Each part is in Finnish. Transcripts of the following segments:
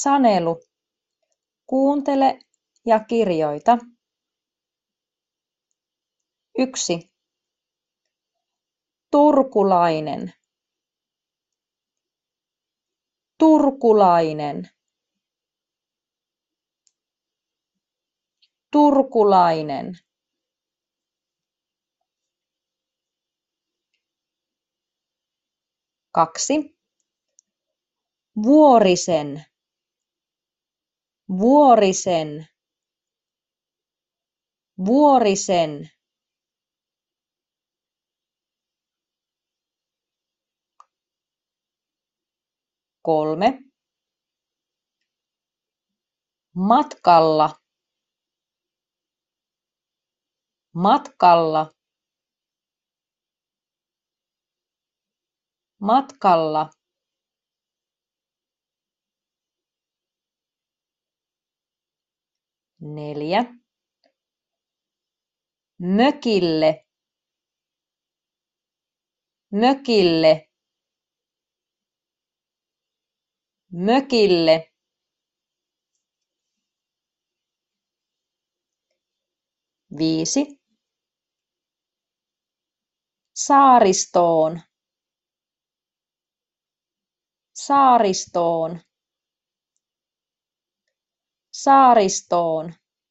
Sanelu, kuuntele ja kirjoita. 1. Turkulainen. Turkulainen. Turkulainen. 2. Vuorisen. Vuorisen. Vuorisen. 3. Matkalla. Matkalla. Matkalla. 4. Mökille. Mökille. Mökille. 5. Saaristoon. Saaristoon. Saaristoon.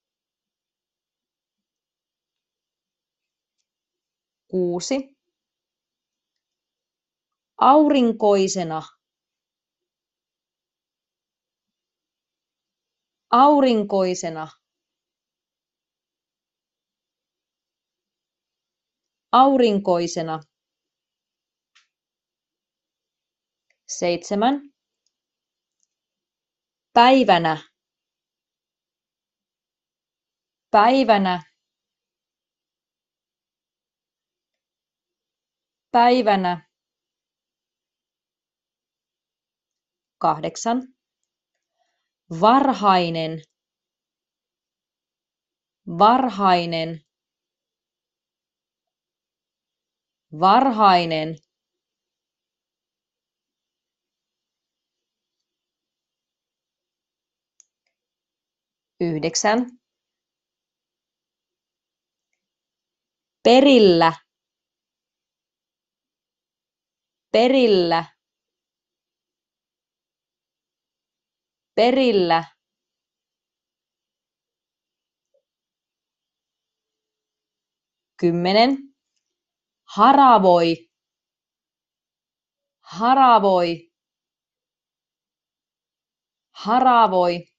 6. Aurinkoisena. Aurinkoisena. Aurinkoisena. 7. Päivänä. Päivänä. Päivänä. 8. Varhainen. Varhainen. Varhainen. 9. Perillä. Perillä. Perillä. 10. Haravoi. Haravoi. Haravoi.